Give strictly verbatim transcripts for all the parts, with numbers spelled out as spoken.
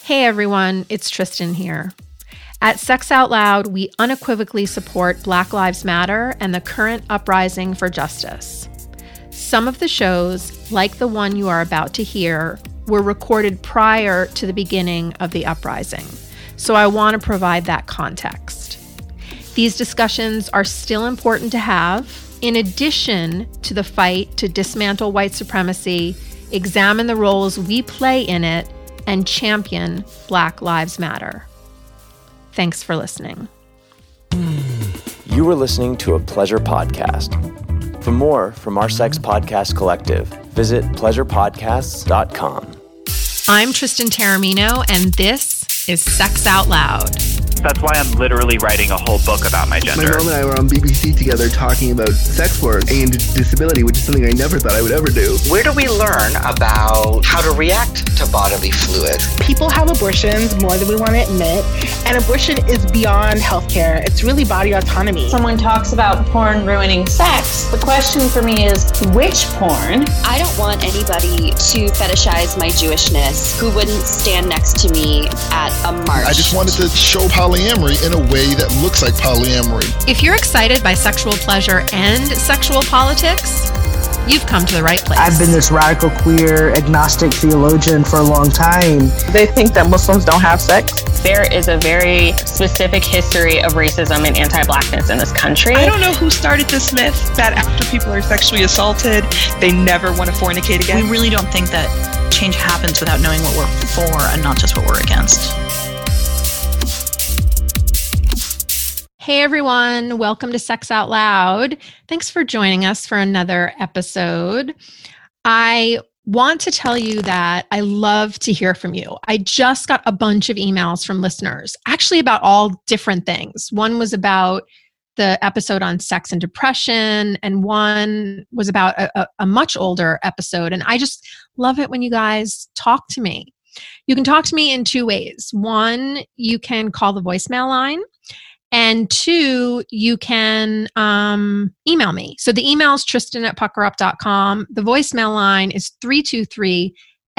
Hey everyone, it's Tristan here. At Sex Out Loud, we unequivocally support Black Lives Matter and the current uprising for justice. Some of the shows, like the one you are about to hear, were recorded prior to the beginning of the uprising, so I want to provide that context. These discussions are still important to have, in addition to the fight to dismantle white supremacy, examine the roles we play in it, and champion Black Lives Matter. Thanks for listening. You were listening to a Pleasure Podcast. For more from our Sex Podcast Collective, visit pleasure podcasts dot com. I'm Tristan Taormino, and this is Sex Out Loud. That's why I'm literally writing a whole book about my gender. My mom and I were on B B C together talking about sex work and disability, which is something I never thought I would ever do. Where do we learn about how to react to bodily fluids? People have abortions more than we want to admit, and abortion is beyond healthcare. It's really body autonomy. Someone talks about porn ruining sex. The question for me is, which porn? I don't want anybody to fetishize my Jewishness who wouldn't stand next to me at a march. I just wanted to show polyamory in a way that looks like polyamory. If you're excited by sexual pleasure and sexual politics, you've come to the right place. I've been this radical queer agnostic theologian for a long time. They think that Muslims don't have sex. There is a very specific history of racism and anti-blackness in this country. I don't know who started this myth that after people are sexually assaulted, they never want to fornicate again. We really don't think that change happens without knowing what we're for and not just what we're against. Hey everyone, welcome to Sex Out Loud. Thanks for joining us for another episode. I want to tell you that I love to hear from you. I just got a bunch of emails from listeners, actually about all different things. One was about the episode on sex and depression, and one was about a, a much older episode. And I just love it when you guys talk to me. You can talk to me in two ways. One, you can call the voicemail line. And two, you can um, email me. So the email is tristan at puckerup dot com. The voicemail line is three two three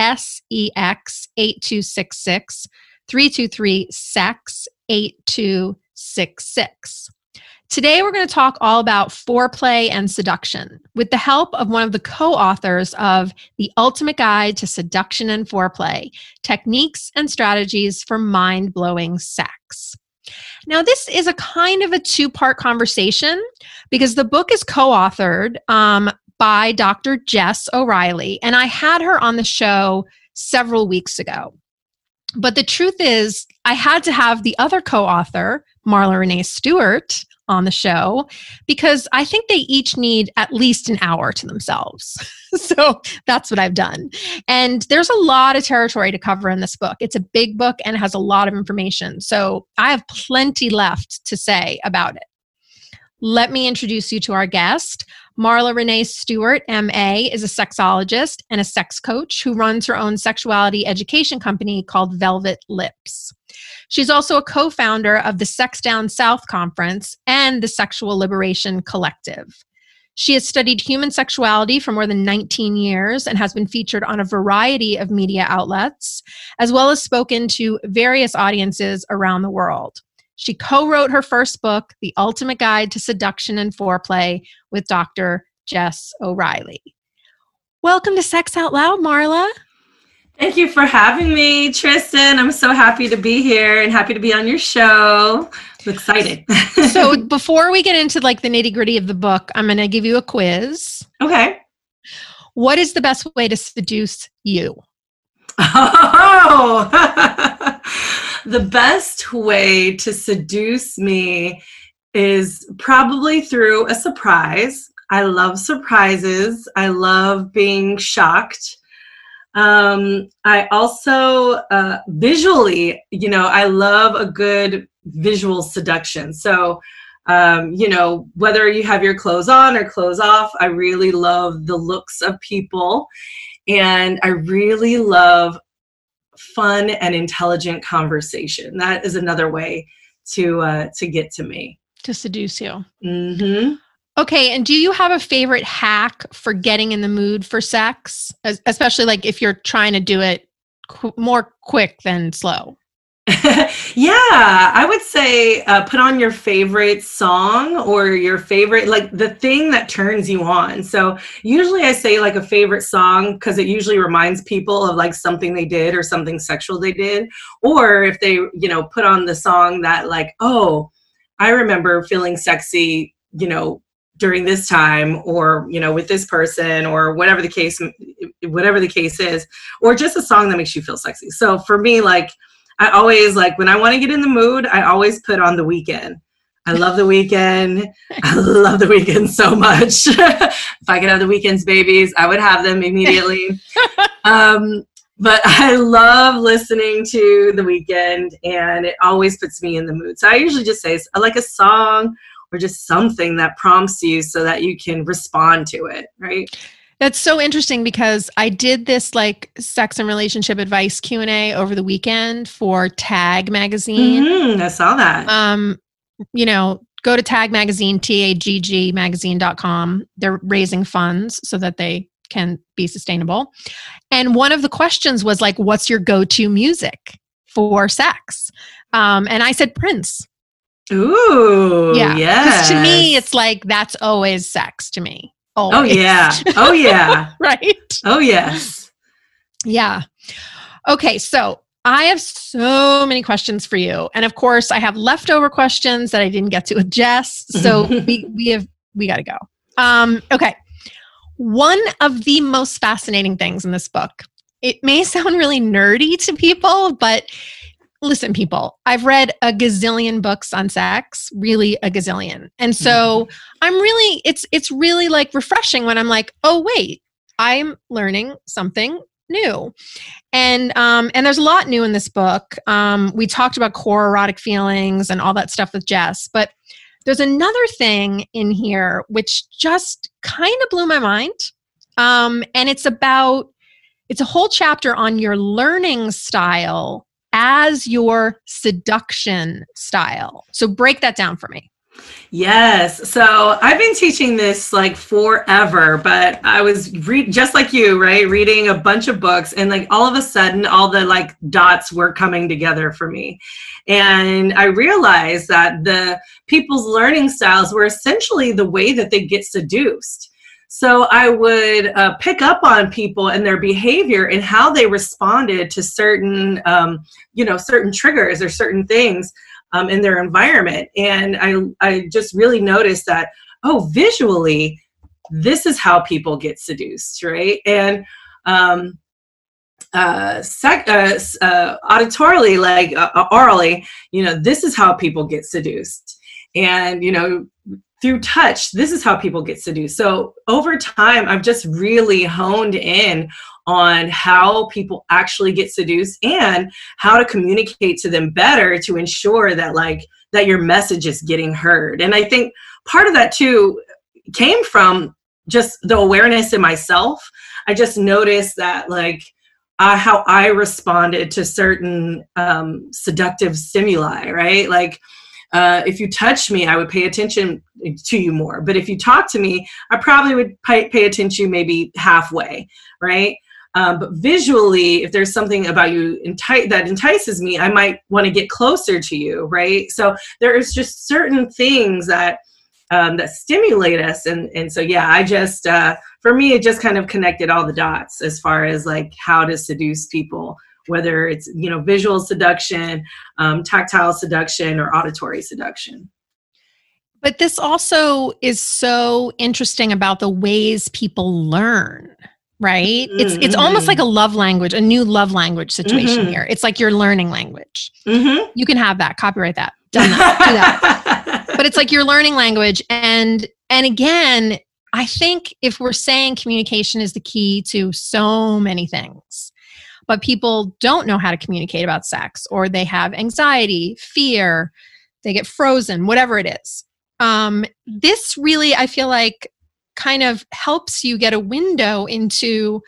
S E X eight two six six, three two three S E X eight two six six. Today, we're going to talk all about foreplay and seduction with the help of one of the co-authors of The Ultimate Guide to Seduction and Foreplay, Techniques and Strategies for Mind-Blowing Sex. Now, this is a kind of a two-part conversation because the book is co-authored um, by Doctor Jess O'Reilly, and I had her on the show several weeks ago. But the truth is, I had to have the other co-author, Marla Renee Stewart, on the show because I think they each need at least an hour to themselves. So that's what I've done. And there's a lot of territory to cover in this book. It's a big book and it has a lot of information. So I have plenty left to say about it. Let me introduce you to our guest. Marla Renee Stewart, M A, is a sexologist and a sex coach who runs her own sexuality education company called Velvet Lips. She's also a co-founder of the Sex Down South Conference and the Sexual Liberation Collective. She has studied human sexuality for more than nineteen years and has been featured on a variety of media outlets, as well as spoken to various audiences around the world. She co-wrote her first book, The Ultimate Guide to Seduction and Foreplay, with Doctor Jess O'Reilly. Welcome to Sex Out Loud, Marla. Thank you for having me, Tristan. I'm so happy to be here and happy to be on your show. I'm excited. So before we get into like the nitty-gritty of the book, I'm going to give you a quiz. Okay. What is the best way to seduce you? Oh, the best way to seduce me is probably through a surprise. I love surprises. I love being shocked. Um, I also, uh, visually, you know, I love a good visual seduction. So, um, you know, whether you have your clothes on or clothes off, I really love the looks of people. And I really love fun and intelligent conversation. That is another way to, uh, to get to me. To seduce you. Mm-hmm. Okay, and do you have a favorite hack for getting in the mood for sex? As, especially like if you're trying to do it qu- more quick than slow. Yeah, I would say uh, put on your favorite song or your favorite, like the thing that turns you on. So usually I say like a favorite song because it usually reminds people of like something they did or something sexual they did. Or if they, you know, put on the song that like, oh, I remember feeling sexy, you know, during this time, or, you know, with this person, or whatever the case, whatever the case is, or just a song that makes you feel sexy. So for me, like, I always like when I want to get in the mood, I always put on The Weeknd. I love The Weeknd. I love The Weeknd so much. If I could have The Weeknd's babies, I would have them immediately. um, but I love listening to The Weeknd, and it always puts me in the mood. So I usually just say I like a song or just something that prompts you so that you can respond to it, right? That's so interesting because I did this like sex and relationship advice Q and A over the weekend for Tag Magazine. Mm-hmm, I saw that. Um, you know, go to Tag Magazine, T A G G magazine dot com. They're raising funds so that they can be sustainable. And one of the questions was like, what's your go-to music for sex? Um, and I said Prince. Ooh, yeah. Yes. Because to me, it's like, that's always sex to me. Always. Oh, yeah. Oh, yeah. Right? Oh, yes. Yeah. Okay. So I have so many questions for you. And of course, I have leftover questions that I didn't get to with Jess. So we, we have, we got to go. Um, okay. One of the most fascinating things in this book, it may sound really nerdy to people, but listen, people, I've read a gazillion books on sex, really a gazillion. And so I'm really, it's, it's really like refreshing when I'm like, oh, wait, I'm learning something new. And, um, and there's a lot new in this book. Um, we talked about core erotic feelings and all that stuff with Jess, but there's another thing in here which just kind of blew my mind. Um, and it's about, it's a whole chapter on your learning style as your seduction style. So break that down for me. Yes. So I've been teaching this like forever, but I was re- just like you, right? Reading a bunch of books, and like all of a sudden, all the like dots were coming together for me. And I realized that the people's learning styles were essentially the way that they get seduced. So I would uh, pick up on people and their behavior and how they responded to certain, um, you know, certain triggers or certain things um, in their environment. And I, I just really noticed that, oh, visually, this is how people get seduced, right? And um, uh, sec- uh, uh, auditorily, like uh, orally, you know, this is how people get seduced. And, you know, through touch, this is how people get seduced. So over time, I've just really honed in on how people actually get seduced and how to communicate to them better to ensure that like that your message is getting heard. And I think part of that too came from just the awareness in myself. I just noticed that like uh, how I responded to certain um, seductive stimuli, right? Like, Uh, if you touch me, I would pay attention to you more. But if you talk to me, I probably would pay, pay attention maybe halfway, right? Um, but visually, if there's something about you enti- that entices me, I might want to get closer to you, right? So there is just certain things that um, that stimulate us. And, and so, yeah, I just, uh, for me, it just kind of connected all the dots as far as like how to seduce people, whether it's, you know, visual seduction, um, tactile seduction, or auditory seduction. But this also is so interesting about the ways people learn, right? Mm-hmm. It's it's almost like a love language, a new love language situation mm-hmm. here. It's like your learning language. Mm-hmm. You can have that, copyright that, done that, do that. But it's like your learning language. And and again, I think if we're saying communication is the key to so many things, but people don't know how to communicate about sex, or they have anxiety, fear, they get frozen, whatever it is. Um, this really, I feel like, kind of helps you get a window into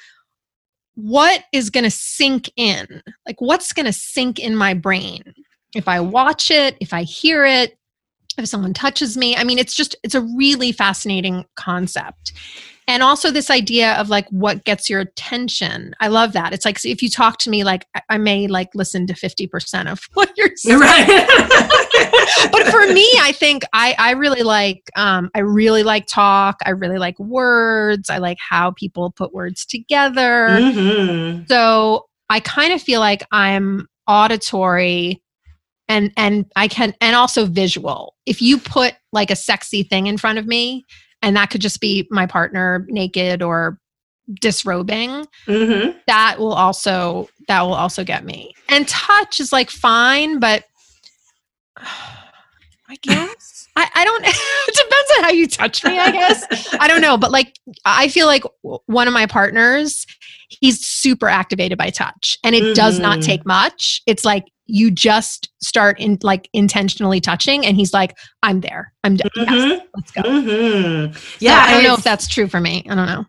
what is going to sink in. Like, what's going to sink in my brain if I watch it, if I hear it, if someone touches me. I mean, it's just, it's a really fascinating concept. And also this idea of like what gets your attention. I love that. It's like, so if you talk to me, like I, I may like listen to fifty percent of what you're saying. Right. But for me, I think I, I really like, um, I really like talk. I really like words. I like how people put words together. Mm-hmm. So I kind of feel like I'm auditory and, and I can, and also visual. If you put like a sexy thing in front of me, and that could just be my partner naked or disrobing, mm-hmm. that will also, that will also get me. And touch is like fine, but I guess I, I don't, it depends on how you touch me, I guess. I don't know. But like, I feel like one of my partners, he's super activated by touch and it mm-hmm. does not take much. It's like, you just start in like intentionally touching and he's like, I'm there. I'm done. Mm-hmm. Yes, let's go. Mm-hmm. Yeah. So I don't know if that's true for me. I don't know.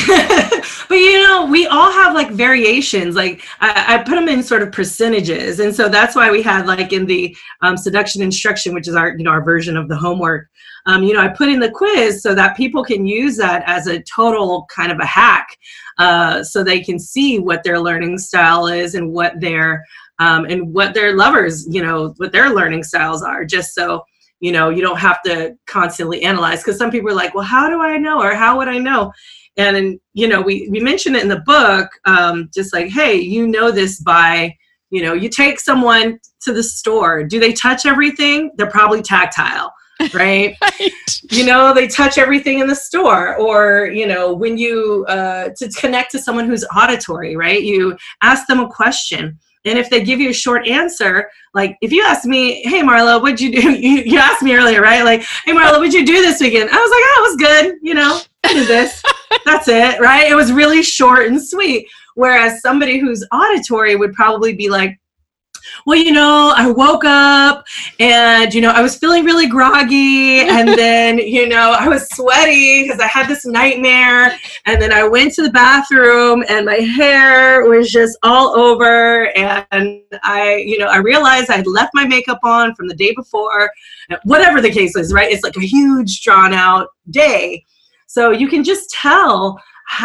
But you know, we all have like variations. Like I, I put them in sort of percentages. And so that's why we had like in the um, seduction instruction, which is our, you know, our version of the homework. Um, you know, I put in the quiz so that people can use that as a total kind of a hack. Uh, so they can see what their learning style is and what their Um, and what their lovers, you know, what their learning styles are, just so, you know, you don't have to constantly analyze. Because some people are like, well, how do I know? Or how would I know? And, and you know, we, we mentioned it in the book, um, just like, hey, you know this by, you know, you take someone to the store. Do they touch everything? They're probably tactile. Right? Right. You know, they touch everything in the store. Or, you know, when you, uh, to connect to someone who's auditory, right? You ask them a question. And if they give you a short answer, like if you ask me, hey, Marla, what'd you do? You, you asked me earlier, right? Like, hey, Marla, what'd you do this weekend? I was like, oh, it was good. You know, I did this. That's it, right? It was really short and sweet. Whereas somebody who's auditory would probably be like, well, you know, I woke up and, you know, I was feeling really groggy and then, you know, I was sweaty because I had this nightmare and then I went to the bathroom and my hair was just all over and I, you know, I realized I'd left my makeup on from the day before, whatever the case is, right? It's like a huge drawn out day. So you can just tell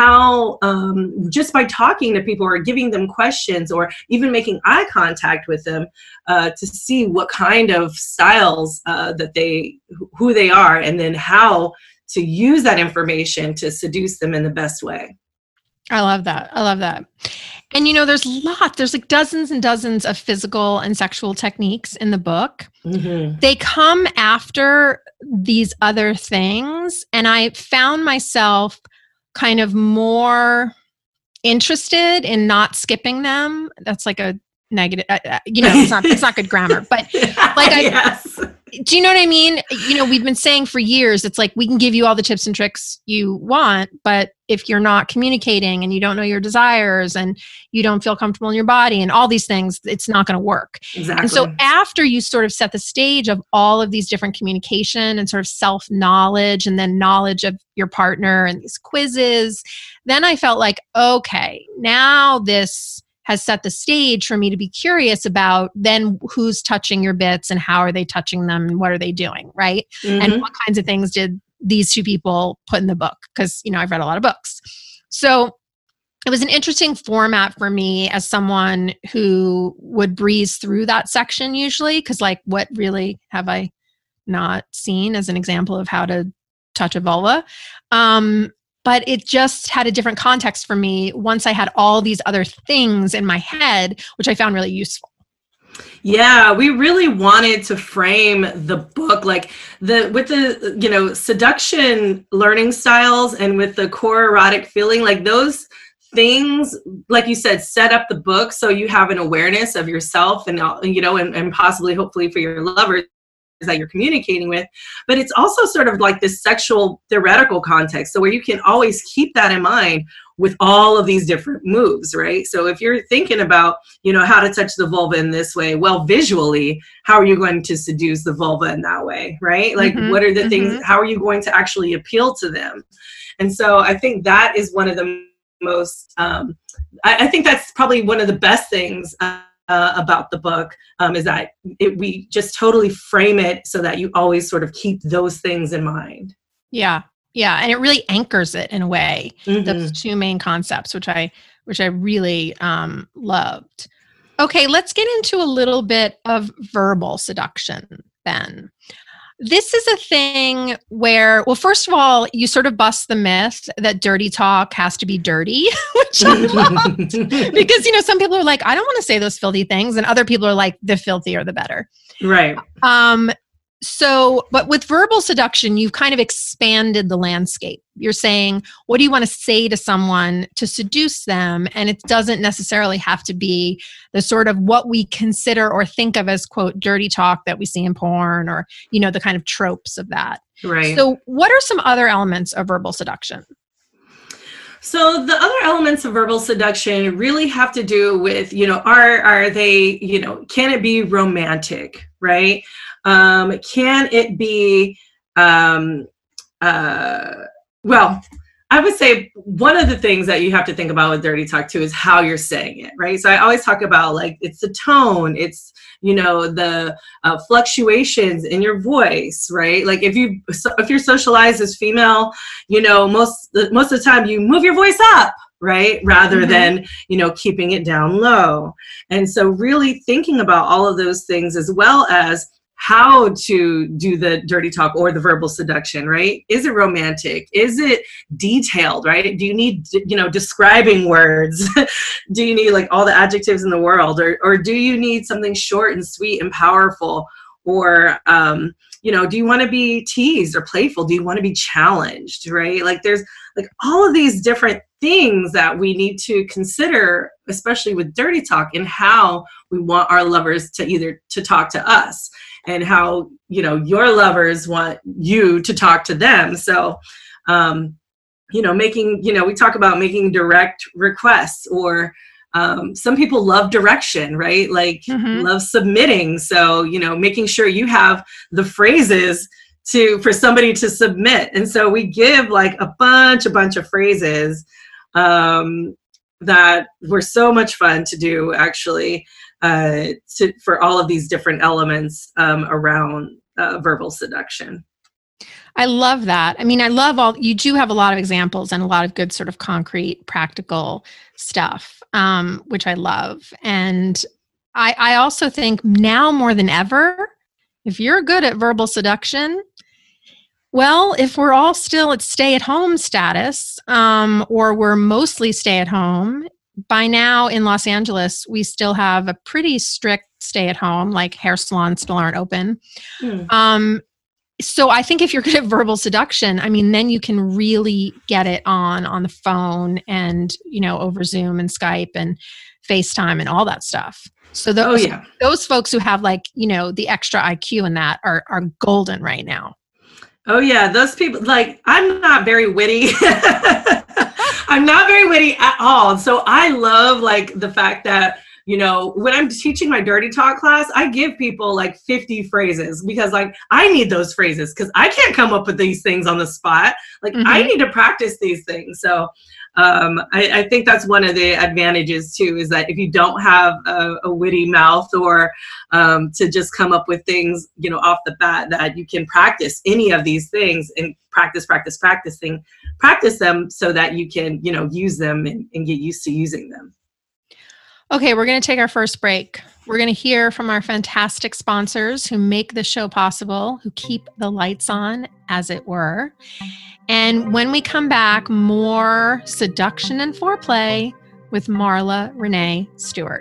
how um, just by talking to people or giving them questions or even making eye contact with them uh, to see what kind of styles uh, that they, who they are, and then how to use that information to seduce them in the best way. I love that. I love that. And you know, there's lots, there's like dozens and dozens of physical and sexual techniques in the book. Mm-hmm. They come after these other things. And I found myself kind of more interested in not skipping them. That's like a negative, uh, you know, it's not, it's not good grammar, but like, I, yes. do you know what I mean? You know, we've been saying for years, it's like, we can give you all the tips and tricks you want, but if you're not communicating and you don't know your desires and you don't feel comfortable in your body and all these things, it's not going to work. Exactly. And so after you sort of set the stage of all of these different communication and sort of self-knowledge and then knowledge of your partner and these quizzes, then I felt like, okay, now this has set the stage for me to be curious about then who's touching your bits and how are they touching them and what are they doing, right? Mm-hmm. And what kinds of things did these two people put in the book? Because, you know, I've read a lot of books. So it was an interesting format for me as someone who would breeze through that section usually, because like, what really have I not seen as an example of how to touch a vulva? Um, But it just had a different context for me once I had all these other things in my head, which I found really useful. Yeah, we really wanted to frame the book like the with the, you know, seduction learning styles and with the core erotic feeling, like those things, like you said, set up the book so you have an awareness of yourself and, you know, and, and possibly hopefully for your lovers that you're communicating with. But it's also sort of like this sexual theoretical context, so where you can always keep that in mind with all of these different moves, right? So if you're thinking about, you know, how to touch the vulva in this way, well, visually, how are you going to seduce the vulva in that way, right? Like, mm-hmm, what are the mm-hmm. things, how are you going to actually appeal to them? And so I think that is one of the most, um, I, I think that's probably one of the best things uh, Uh, about the book um, is that it, we just totally frame it so that you always sort of keep those things in mind. Yeah. Yeah. And it really anchors it in a way, Mhm. those two main concepts, which I, which I really um, loved. Okay. Let's get into a little bit of verbal seduction then. This is a thing where, well, first of all, you sort of bust the myth that dirty talk has to be dirty, which I loved. Because, you know, some people are like, I don't want to say those filthy things. And other people are like, the filthier, the better. Right. Um, so, but with verbal seduction, you've kind of expanded the landscape. You're saying, what do you want to say to someone to seduce them? And it doesn't necessarily have to be the sort of what we consider or think of as, quote, dirty talk that we see in porn, or, you know, the kind of tropes of that. Right. So what are some other elements of verbal seduction? So the other elements of verbal seduction really have to do with, you know, are are they, you know, can it be romantic, right? Um, can it be, um, uh, well, I would say one of the things that you have to think about with dirty talk too is how you're saying it, right? So I always talk about like, it's the tone, it's, you know, the uh, fluctuations in your voice, right? Like if you, if you're socialized as female, you know, most, most of the time you move your voice up, right? Rather mm-hmm. than, you know, keeping it down low. And so really thinking about all of those things, as well as how to do the dirty talk or the verbal seduction, right? Is it romantic? Is it detailed, right? Do you need, you know, describing words? Do you need like all the adjectives in the world? Or, or do you need something short and sweet and powerful? Or, um, you know, do you want to be teased or playful? Do you want to be challenged, right? Like there's like all of these different things that we need to consider, especially with dirty talk, and how we want our lovers to either to talk to us, and how, you know, your lovers want you to talk to them. So, um, you know, making, you know, we talk about making direct requests, or um, some people love direction, right? Like mm-hmm. love submitting. So, you know, making sure you have the phrases to, for somebody to submit. And so we give like a bunch, a bunch of phrases um, that were so much fun to do, actually, uh, to, for all of these different elements um, around uh, verbal seduction. I love that. I mean, I love all, you do have a lot of examples and a lot of good sort of concrete, practical stuff, um, which I love. And I, I also think now more than ever, if you're good at verbal seduction, well, if we're all still at stay-at-home status, um, or we're mostly stay-at-home, by now in Los Angeles, we still have a pretty strict stay-at-home, like hair salons still aren't open. Mm. Um, so I think if you're good at verbal seduction, I mean, then you can really get it on on the phone and, you know, over Zoom and Skype and FaceTime and all that stuff. So those, oh, yeah. those folks who have like, you know, the extra I Q in that are are golden right now. Oh yeah, those people, like, I'm not very witty. I'm not very witty at all. So I love like the fact that, you know, when I'm teaching my dirty talk class, I give people like fifty phrases, because like I need those phrases, because I can't come up with these things on the spot. Like mm-hmm. I need to practice these things. So um, I, I think that's one of the advantages too, is that if you don't have a, a witty mouth, or um, to just come up with things, you know, off the bat, that you can practice any of these things and practice, practice, practicing, practice them so that you can, you know, use them and, and get used to using them. Okay, we're going to take our first break. We're going to hear from our fantastic sponsors who make the show possible, who keep the lights on, as it were. And when we come back, more seduction and foreplay with Marla Renee Stewart.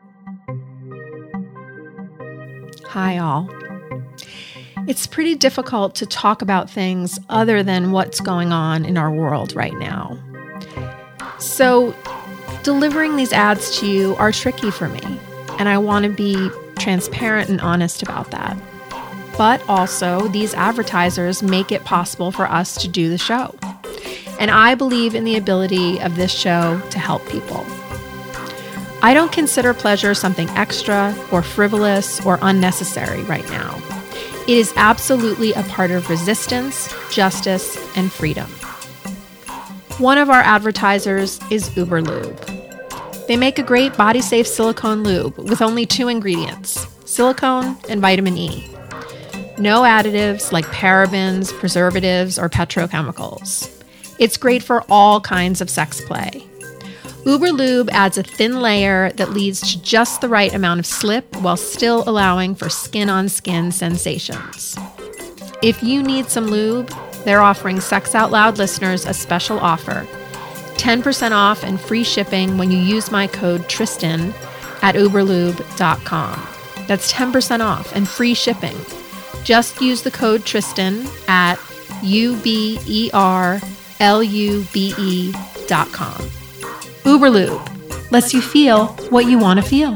Hi, all. It's pretty difficult to talk about things other than what's going on in our world right now. So, delivering these ads to you are tricky for me, and I want to be transparent and honest about that. But also, these advertisers make it possible for us to do the show. And I believe in the ability of this show to help people. I don't consider pleasure something extra or frivolous or unnecessary right now. It is absolutely a part of resistance, justice, and freedom. One of our advertisers is Uberlube. They make a great body-safe silicone lube with only two ingredients, silicone and vitamin E. No additives like parabens, preservatives, or petrochemicals. It's great for all kinds of sex play. Uberlube adds a thin layer that leads to just the right amount of slip while still allowing for skin-on-skin sensations. If you need some lube, they're offering Sex Out Loud listeners a special offer. ten percent off and free shipping when you use my code Tristan at uberlube dot com. That's ten percent off and free shipping. Just use the code Tristan at U B E R L U B E dot com. Uberlube lets you feel what you want to feel.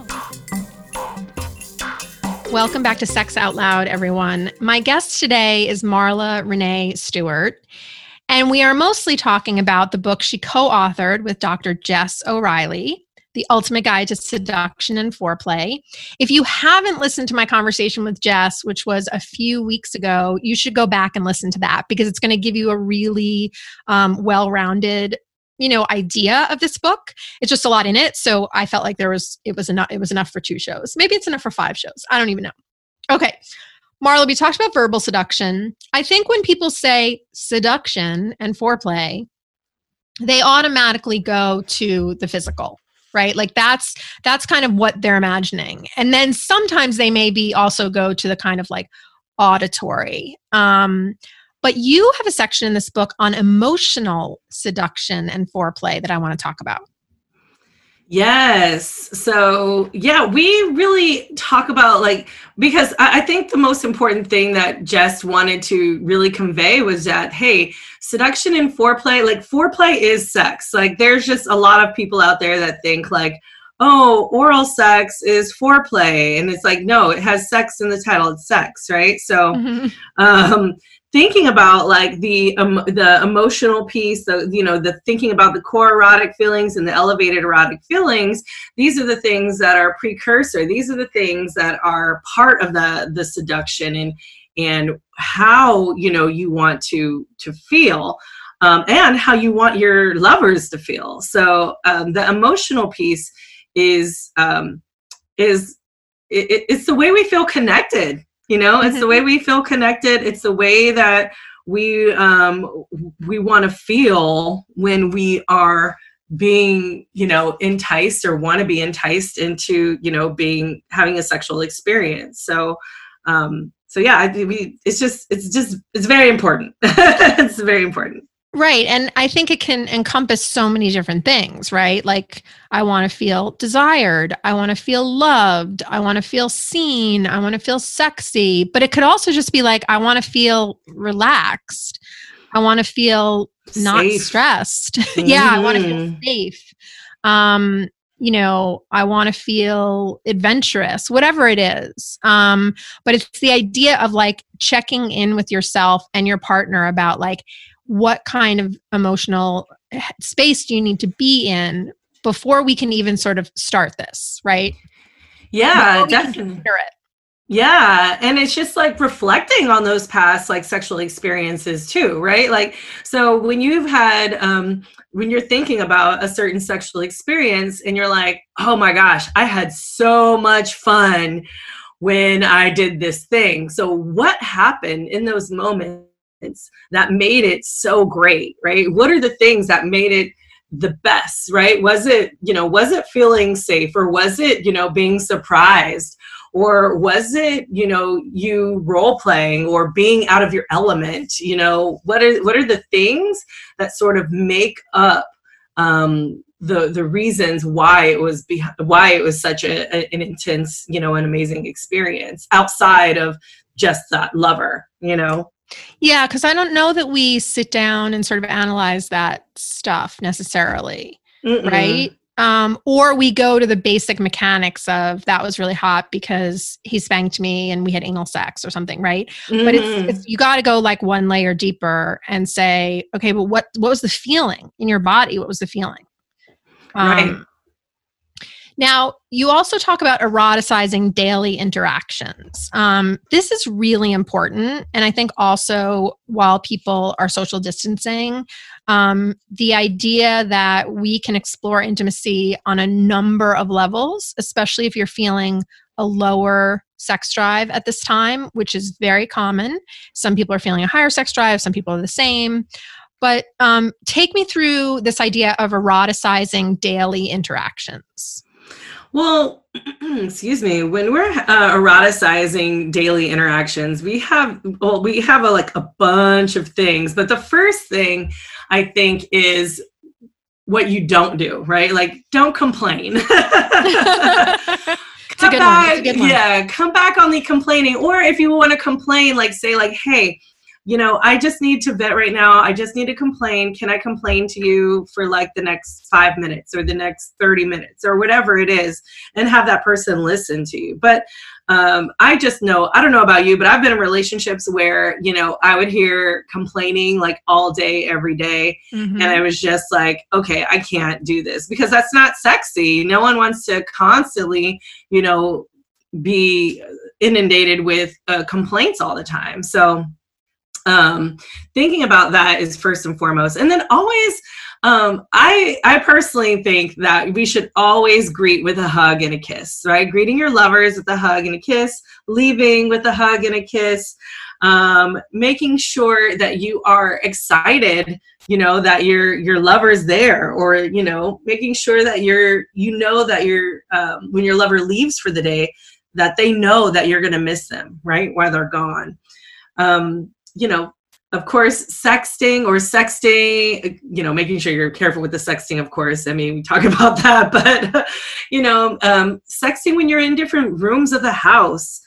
Welcome back to Sex Out Loud, everyone. My guest today is Marla Renee Stewart, and we are mostly talking about the book she co-authored with Doctor Jess O'Reilly, The Ultimate Guide to Seduction and Foreplay. If you haven't listened to my conversation with Jess, which was a few weeks ago, you should go back and listen to that because it's going to give you a really um, well-rounded, you know, idea of this book. It's just a lot in it. So I felt like there was, it was enough, it was enough for two shows. Maybe it's enough for five shows. I don't even know. Okay. Marla, we talked about verbal seduction. I think when people say seduction and foreplay, they automatically go to the physical, right? Like that's, that's kind of what they're imagining. And then sometimes they maybe also go to the kind of like auditory. Um, But you have a section in this book on emotional seduction and foreplay that I want to talk about. Yes. So yeah, we really talk about like, because I, I think the most important thing that Jess wanted to really convey was that, hey, seduction and foreplay, like foreplay is sex. Like there's just a lot of people out there that think like, oh, oral sex is foreplay. And it's like, no, it has sex in the title, it's sex, right? So, mm-hmm. um, thinking about like the um, the emotional piece, the you know the thinking about the core erotic feelings and the elevated erotic feelings, these are the things that are precursor. These are the things that are part of the the seduction and and how you know you want to to feel um, and how you want your lovers to feel. So um, the emotional piece is um, is it, it's the way we feel connected. You know, it's the way we feel connected. It's the way that we um, we want to feel when we are being, you know, enticed or want to be enticed into, you know, being having a sexual experience. So, um, so yeah, I, we it's just it's just it's very important. It's very important. Right. And I think it can encompass so many different things, right? Like I want to feel desired. I want to feel loved. I want to feel seen. I want to feel sexy. But it could also just be like, I want to feel relaxed. I want to feel safe. Not stressed. Mm-hmm. Yeah. I want to feel safe. Um, you know, I want to feel adventurous, whatever it is. Um, but it's the idea of like checking in with yourself and your partner about like, what kind of emotional space do you need to be in before we can even sort of start this, right? Yeah, definitely. Yeah. And it's just like reflecting on those past like sexual experiences too, right? Like, so when you've had, um, when you're thinking about a certain sexual experience and you're like, oh my gosh, I had so much fun when I did this thing. So what happened in those moments that made it so great, right? What are the things that made it the best, right? Was it, you know, was it feeling safe, or was it, you know, being surprised, or was it, you know, you role playing or being out of your element? You know, what are what are the things that sort of make up um, the the reasons why it was be- why it was such a, a, an intense, you know, an amazing experience outside of just that lover, you know? Yeah, because I don't know that we sit down and sort of analyze that stuff necessarily, Mm-mm. right? Um, or we go to the basic mechanics of that was really hot because he spanked me and we had anal sex or something, right? Mm-hmm. But it's, it's you got to go like one layer deeper and say, okay, but what what was the feeling in your body? What was the feeling? Um, right. Now, you also talk about eroticizing daily interactions. Um, this is really important. And I think also while people are social distancing, um, the idea that we can explore intimacy on a number of levels, especially if you're feeling a lower sex drive at this time, which is very common. Some people are feeling a higher sex drive, some people are the same. But um, take me through this idea of eroticizing daily interactions. Well, excuse me, when we're uh, eroticizing daily interactions, we have, well, we have a, like a bunch of things. But the first thing I think is what you don't do, right? Like, don't complain. It's a good one. It's a good one. Yeah, come back on the complaining. Or if you want to complain, like say like, hey, you know, I just need to vet right now. I just need to complain. Can I complain to you for like the next five minutes or the next thirty minutes or whatever it is, and have that person listen to you. But um, I just know, I don't know about you, but I've been in relationships where, you know, I would hear complaining like all day, every day. Mm-hmm. And I was just like, okay, I can't do this because that's not sexy. No one wants to constantly, you know, be inundated with uh, complaints all the time. So Um, thinking about that is first and foremost. And then always, um, I, I personally think that we should always greet with a hug and a kiss, right? Greeting your lovers with a hug and a kiss, leaving with a hug and a kiss, um, making sure that you are excited, you know, that your, your lover's there, or, you know, making sure that you're, you know, that you're, um, when your lover leaves for the day, that they know that you're going to miss them, right? While they're gone. Um, you know, of course, sexting or sexting, you know, making sure you're careful with the sexting, of course. I mean, we talk about that, but, you know, um, sexting when you're in different rooms of the house,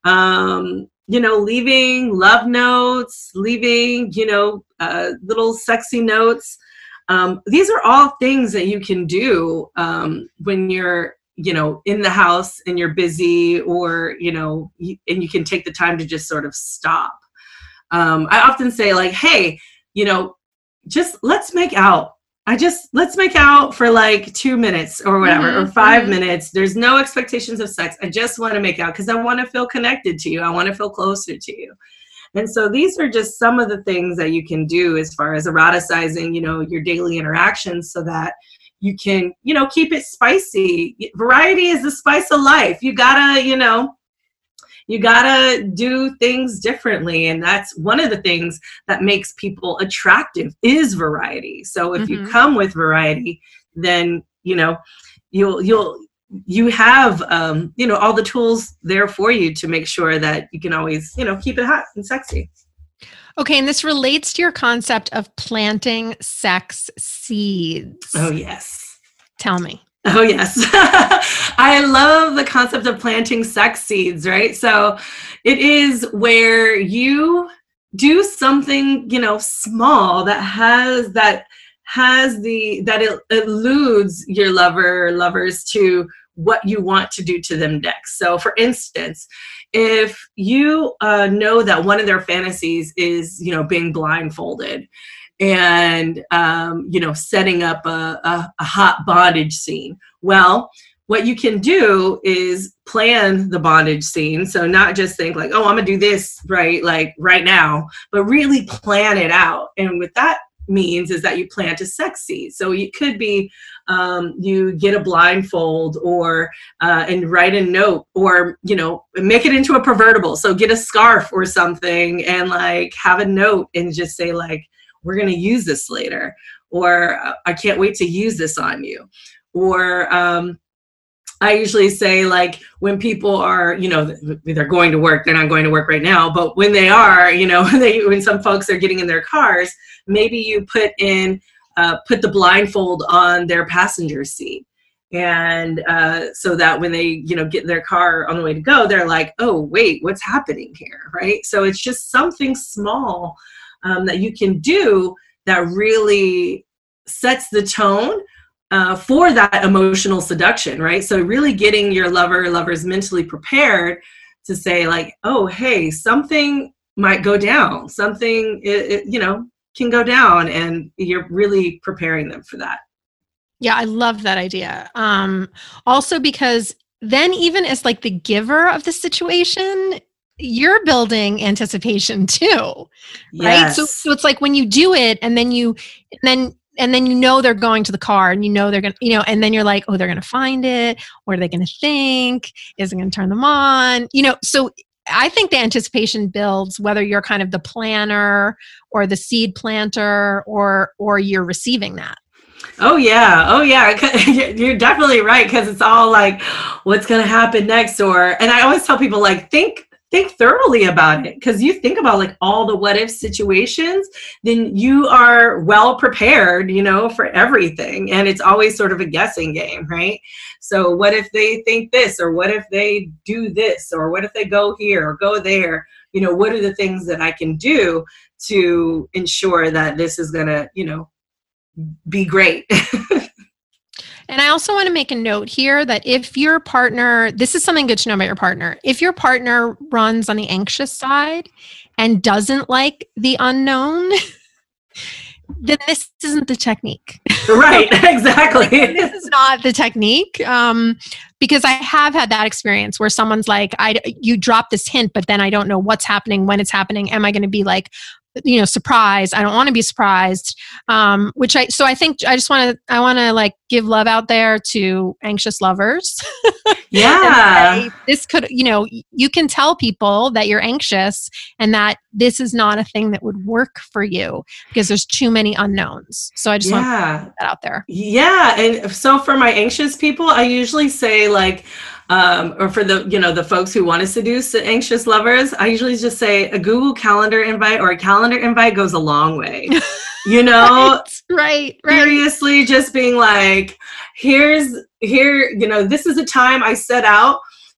um, you know, leaving love notes, leaving, you know, uh, little sexy notes. Um, these are all things that you can do um, when you're, you know, in the house and you're busy, or, you know, you, and you can take the time to just sort of stop. Um, I often say like, hey, you know, just let's make out. I just, let's make out for like two minutes or whatever, mm-hmm. or five mm-hmm. minutes. There's no expectations of sex. I just want to make out because I want to feel connected to you. I want to feel closer to you. And so these are just some of the things that you can do as far as eroticizing, you know, your daily interactions, so that you can, you know, keep it spicy. Variety is the spice of life. You gotta, you know, You gotta do things differently. And that's one of the things that makes people attractive is variety. So if mm-hmm. you come with variety, then, you know, you'll, you'll, you have, um, you know, all the tools there for you to make sure that you can always, you know, keep it hot and sexy. Okay. And this relates to your concept of planting sex seeds. Oh, yes. Tell me. Oh, yes. I love the concept of planting sex seeds, right? So it is where you do something, you know, small that has that has the that it eludes your lover lovers to what you want to do to them next. So for instance, if you uh, know that one of their fantasies is, you know, being blindfolded, and, um, you know, setting up a, a, a hot bondage scene. Well, what you can do is plan the bondage scene. So not just think like, oh, I'm going to do this right, like right now, but really plan it out. And what that means is that you plant a sex seed. So it could be um, you get a blindfold, or uh, and write a note, or, you know, make it into a pervertible. So get a scarf or something and like have a note and just say like, we're going to use this later, or I can't wait to use this on you. Or um, I usually say like when people are, you know, they're going to work, they're not going to work right now, but when they are, you know, they, when some folks are getting in their cars, maybe you put in, uh, put the blindfold on their passenger seat. And uh, so that when they, you know, get in their car on the way to go, they're like, oh, wait, what's happening here, right? So it's just something small Um, that you can do that really sets the tone uh, for that emotional seduction, right? So really getting your lover or lovers mentally prepared to say like, oh, hey, something might go down. Something, it, it, you know, can go down, and you're really preparing them for that. Yeah, I love that idea. Um, also because then even as like the giver of the situation, you're building anticipation too, right? Yes. So, so it's like when you do it and then you, and then and then you know they're going to the car and you know they're going to, you know, and then you're like, oh, they're going to find it. What are they going to think? Is it going to turn them on? You know, so I think the anticipation builds whether you're kind of the planner or the seed planter or or you're receiving that. Oh yeah. Oh yeah. You're definitely right. Cause it's all like, what's going to happen next? Or, and I always tell people like, think, think thoroughly about it. Cause you think about like all the what if situations, then you are well prepared, you know, for everything. And it's always sort of a guessing game, right? So what if they think this, or what if they do this, or what if they go here or go there? You know, what are the things that I can do to ensure that this is going to, you know, be great. And I also want to make a note here that if your partner, this is something good to know about your partner. If your partner runs on the anxious side and doesn't like the unknown, then this isn't the technique. Right, exactly. This is not the technique. Um, because I have had that experience where someone's like, I, you drop this hint, but then I don't know what's happening, when it's happening. Am I going to be like, you know, surprised? I don't want to be surprised. Um, which I, so I think I just want to, I want to like give love out there to anxious lovers. Yeah. say, this could, you know, you can tell people that you're anxious and that this is not a thing that would work for you because there's too many unknowns. So I just yeah. want to put that out there. Yeah. And so for my anxious people, I usually say like, Um, or for the, you know, the folks who want to seduce the anxious lovers, I usually just say a Google Calendar invite or a calendar invite goes a long way. You know, right, right, seriously, right. Just being like, here's here, you know, this is a time I set out.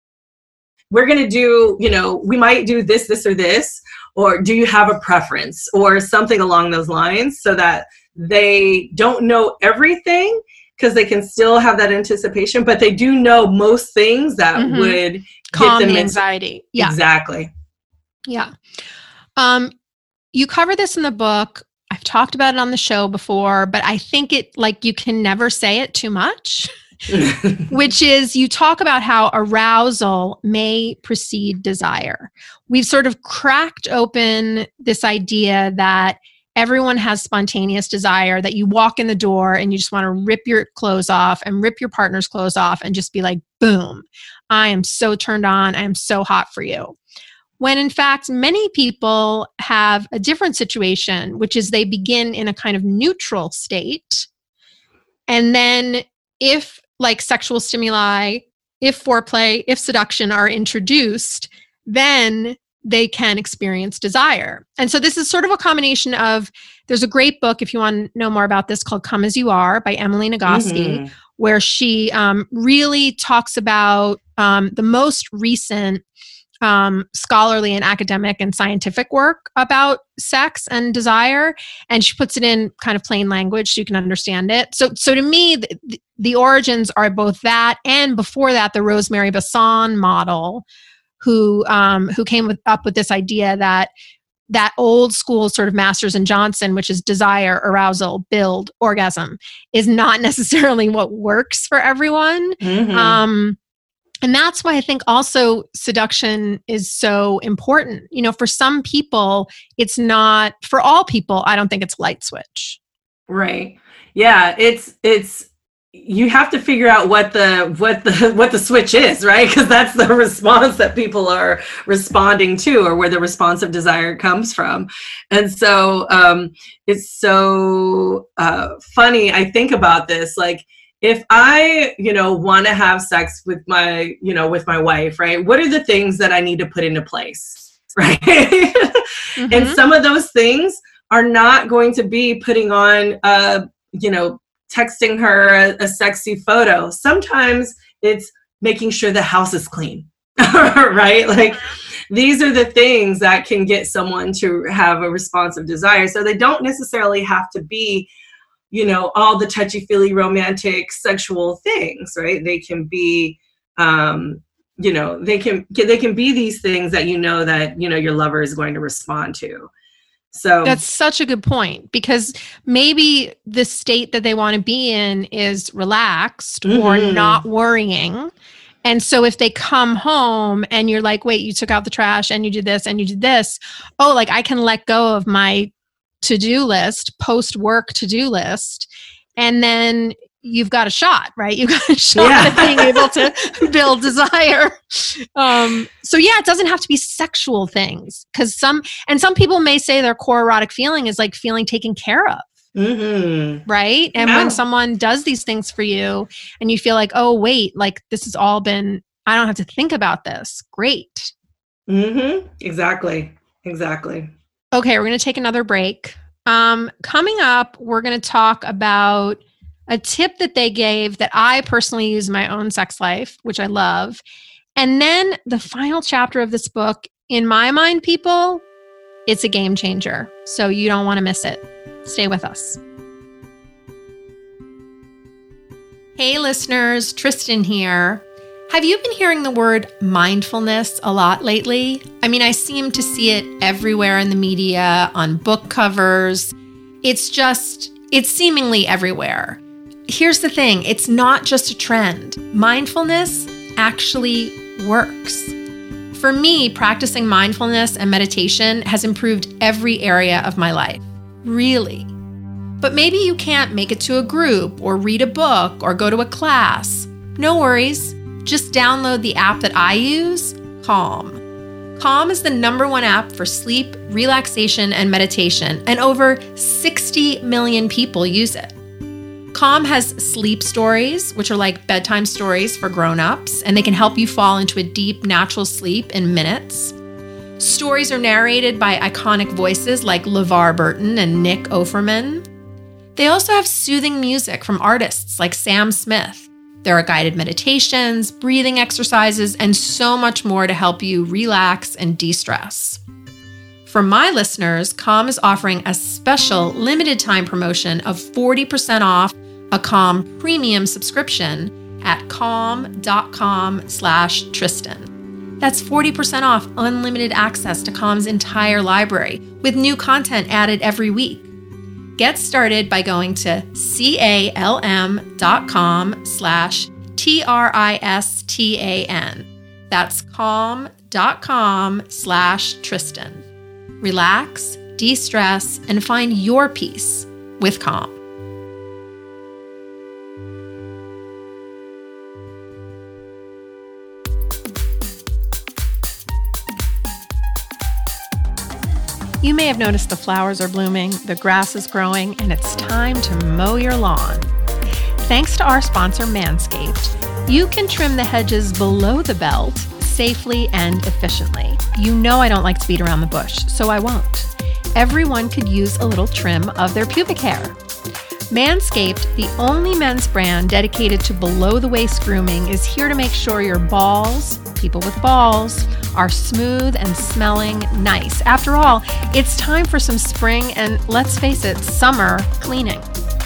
We're going to do, you know, we might do this, this, or this, or do you have a preference or something along those lines so that they don't know everything, because they can still have that anticipation, but they do know most things that mm-hmm. would calm get them the anxiety. Into, yeah, exactly. Yeah. Um, you cover this in the book. I've talked about it on the show before, but I think it like you can never say it too much, which is you talk about how arousal may precede desire. We've sort of cracked open this idea that everyone has spontaneous desire, that you walk in the door and you just want to rip your clothes off and rip your partner's clothes off and just be like, boom, I am so turned on. I am so hot for you. When in fact, many people have a different situation, which is they begin in a kind of neutral state. And then if like sexual stimuli, if foreplay, if seduction are introduced, then they can experience desire. And so this is sort of a combination of, there's a great book, if you want to know more about this, called Come As You Are by Emily Nagoski, mm-hmm. where she um, really talks about um, the most recent um, scholarly and academic and scientific work about sex and desire. And she puts it in kind of plain language so you can understand it. So, so to me, the, the origins are both that, and before that, the Rosemary Basson model, who um, who came with, up with this idea that that old school sort of Masters and Johnson, which is desire, arousal, build, orgasm, is not necessarily what works for everyone. Mm-hmm. Um, and that's why I think also seduction is so important. You know, for some people, it's not, for all people, I don't think it's a light switch. Right. Yeah, it's it's you have to figure out what the what the what the switch is, right? Because that's the response that people are responding to, or where the response of desire comes from. And so um, it's so uh, funny. I think about this, like if I, you know, want to have sex with my, you know, with my wife, right? What are the things that I need to put into place, right? Mm-hmm. And some of those things are not going to be putting on, uh, you know, texting her a, a sexy photo. Sometimes it's making sure the house is clean, right? Like these are the things that can get someone to have a response of desire. So they don't necessarily have to be, you know, all the touchy-feely romantic sexual things, right? They can be, um, you know, they can, they can be these things that, you know, that, you know, your lover is going to respond to. So that's such a good point, because maybe the state that they want to be in is relaxed mm-hmm. or not worrying. And so if they come home and you're like, wait, you took out the trash and you did this and you did this. Oh, like I can let go of my to-do list, post-work to-do list, and then you've got a shot, right? You've got a shot Yeah. at being able to build desire. Um, so yeah, it doesn't have to be sexual things, because some, and some people may say their core erotic feeling is like feeling taken care of. Mm-hmm. Right. And Yeah. when someone does these things for you and you feel like, oh, wait, like this has all been, I don't have to think about this. Great. Mm-hmm. Exactly. Exactly. Okay. We're going to take another break. Um, coming up, we're going to talk about a tip that they gave that I personally use in my own sex life, which I love. And then the final chapter of this book, in my mind, people, it's a game changer. So you don't want to miss it. Stay with us. Hey listeners, Tristan here. Have you been hearing the word mindfulness a lot lately? I mean, I seem to see it everywhere in the media, on book covers. It's just, it's seemingly everywhere. Here's the thing, it's not just a trend. Mindfulness actually works. For me, practicing mindfulness and meditation has improved every area of my life. Really. But maybe you can't make it to a group or read a book or go to a class. No worries. Just download the app that I use, Calm. Calm is the number one app for sleep, relaxation, and meditation, and over sixty million people use it. Calm has sleep stories, which are like bedtime stories for grown-ups, and they can help you fall into a deep, natural sleep in minutes. Stories are narrated by iconic voices like LeVar Burton and Nick Offerman. They also have soothing music from artists like Sam Smith. There are guided meditations, breathing exercises, and so much more to help you relax and de-stress. For my listeners, Calm is offering a special limited time promotion of forty percent off a Calm premium subscription at calm.com slash Tristan. That's forty percent off unlimited access to Calm's entire library with new content added every week. Get started by going to calm.com slash T-R-I-S-T-A-N. That's calm.com slash Tristan. Relax, de-stress, and find your peace with Calm. You may have noticed the flowers are blooming, the grass is growing, and it's time to mow your lawn. Thanks to our sponsor, Manscaped, you can trim the hedges below the belt safely and efficiently. You know I don't like to beat around the bush, so I won't. Everyone could use a little trim of their pubic hair. Manscaped, the only men's brand dedicated to below-the-waist grooming, is here to make sure your balls, people with balls, are smooth and smelling nice. After all, it's time for some spring and, let's face it, summer cleaning.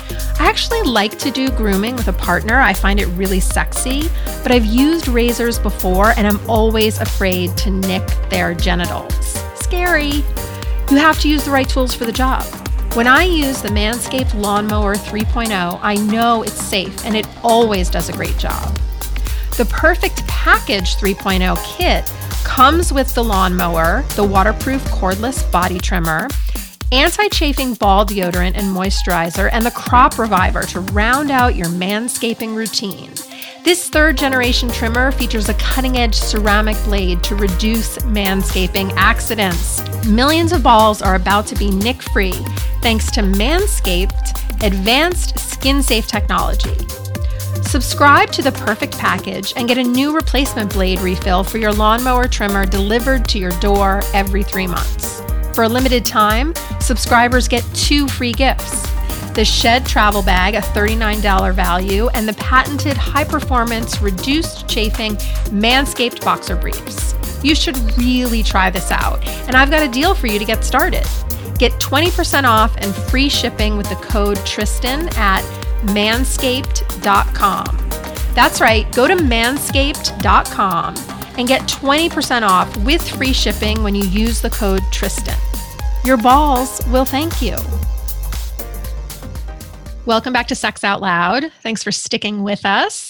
I actually like to do grooming with a partner. I find it really sexy, but I've used razors before and I'm always afraid to nick their genitals. Scary. You have to use the right tools for the job. When I use the Manscaped Lawnmower three point oh, I know it's safe and it always does a great job. The Perfect Package three point oh kit comes with the lawnmower, the waterproof cordless body trimmer, anti-chafing ball deodorant and moisturizer, and the crop reviver to round out your manscaping routine. This third generation trimmer features a cutting-edge ceramic blade to reduce manscaping accidents. Millions of balls are about to be nick-free thanks to Manscaped advanced skin-safe technology. Subscribe to the Perfect Package and get a new replacement blade refill for your lawnmower trimmer delivered to your door every three months. For a limited time, subscribers get two free gifts: the Shed Travel Bag, a thirty-nine dollars value, and the patented high-performance, reduced chafing Manscaped Boxer Briefs. You should really try this out, and I've got a deal for you to get started. Get twenty percent off and free shipping with the code Tristan at manscaped dot com. That's right, go to manscaped dot com and get twenty percent off with free shipping when you use the code Tristan. Your balls will thank you. Welcome back to Sex Out Loud. Thanks for sticking with us.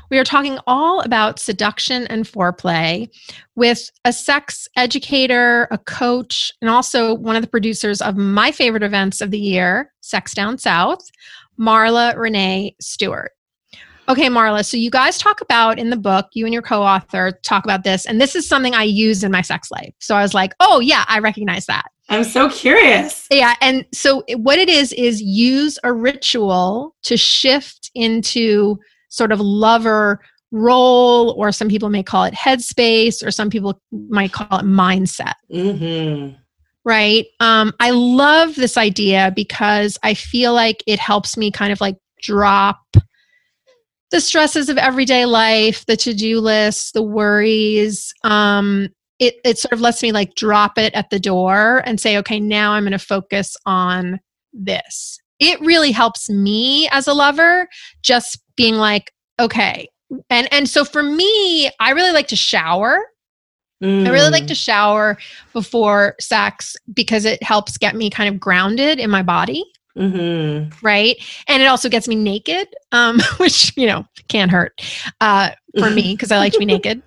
We are talking all about seduction and foreplay with a sex educator, a coach, and also one of the producers of my favorite events of the year, Sex Down South, Marla Renee Stewart. Okay, Marla, so you guys talk about in the book, you and your co-author talk about this, and this is something I use in my sex life. So I was like, oh yeah, I recognize that. I'm so curious. Yeah, and so what it is, is use a ritual to shift into sort of lover role, or some people may call it headspace, or some people might call it mindset. Mm-hmm. Right? Um, I love this idea because I feel like it helps me kind of like drop the stresses of everyday life, the to-do lists, the worries. Um, it, it sort of lets me like drop it at the door and say, okay, now I'm going to focus on this. It really helps me as a lover, just being like, okay. And, and so for me, I really like to shower. Mm. I really like to shower before sex because it helps get me kind of grounded in my body. Mm-hmm. Right. And it also gets me naked, um, which, you know, can't hurt uh, for me because I like to be naked.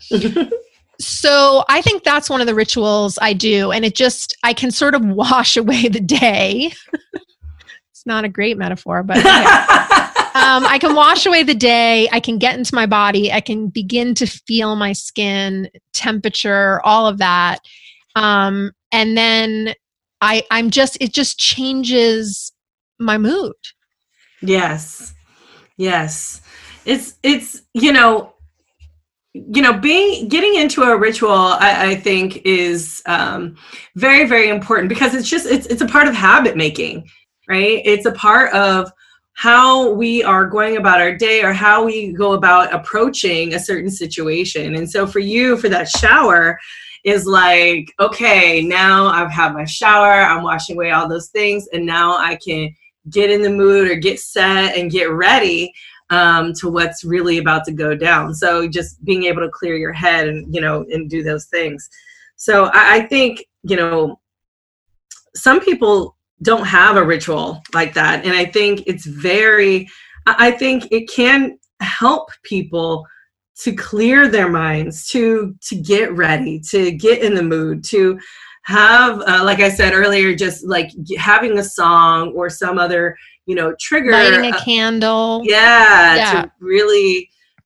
So I think that's one of the rituals I do. And it just, I can sort of wash away the day. It's not a great metaphor, but okay. um, I can wash away the day. I can get into my body. I can begin to feel my skin, temperature, all of that. Um, and then I, I'm just, it just changes my mood. Yes. Yes. It's, it's, you know, you know, being, getting into a ritual, I, I think is um, very, very important because it's just, it's, it's a part of habit making, right? It's a part of how we are going about our day or how we go about approaching a certain situation. And so for you, for that shower, is like, okay, now I've had my shower, I'm washing away all those things, and now I can get in the mood or get set and get ready um, to what's really about to go down. So just being able to clear your head and, you know, and do those things. So I, I think, you know, some people don't have a ritual like that. And I think it's very, I think it can help people to clear their minds, to, to get ready, to get in the mood, to have, uh, like I said earlier, just like having a song or some other, you know, trigger. Lighting a uh, candle. Yeah, yeah. To really,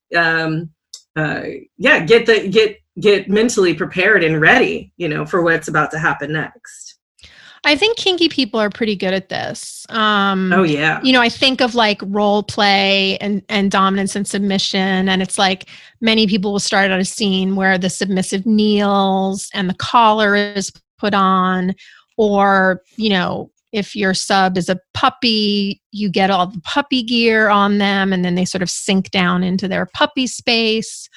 um, uh, yeah, get the, get, get mentally prepared and ready, you know, for what's about to happen next. I think kinky people are pretty good at this. Um, oh yeah. You know, I think of like role play and, and dominance and submission. And it's like many people will start out a scene where the submissive kneels and the collar is put on, or, you know, if your sub is a puppy, you get all the puppy gear on them and then they sort of sink down into their puppy space.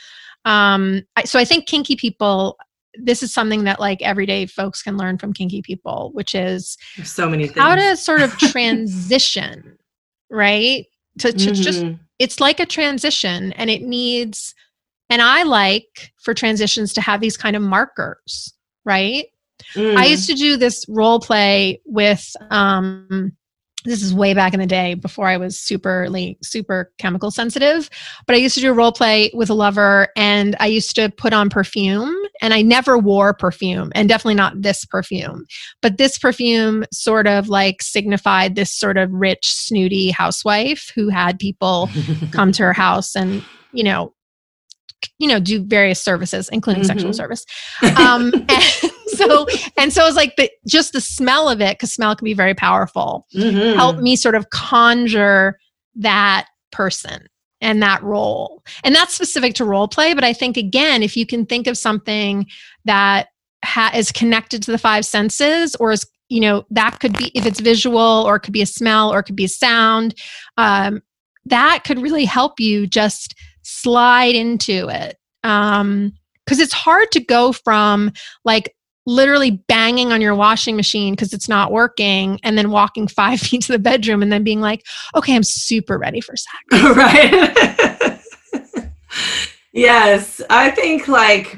Um, I, so I think kinky people, this is something that like everyday folks can learn from kinky people, which is There's so many things. How to sort of transition, right? To, to mm-hmm. just, it's like a transition and it needs, and I like for transitions to have these kind of markers, right? Mm. I used to do this role play with, um, this is way back in the day before I was super, like, super chemical sensitive, but I used to do a role play with a lover and I used to put on perfume and I never wore perfume and definitely not this perfume, but this perfume sort of like signified this sort of rich, snooty housewife who had people come to her house and, you know, you know, do various services, including mm-hmm. sexual service. Um, and so, and so it was like the, just the smell of it, because smell can be very powerful, mm-hmm. helped me sort of conjure that person and that role. And that's specific to role play. But I think, again, if you can think of something that ha- is connected to the five senses, or is, you know, that could be, if it's visual, or it could be a smell, or it could be a sound, um, that could really help you just slide into it. Um, because it's hard to go from like literally banging on your washing machine because it's not working, and then walking five feet to the bedroom and then being like, okay, I'm super ready for sex. Right. Yes. I think like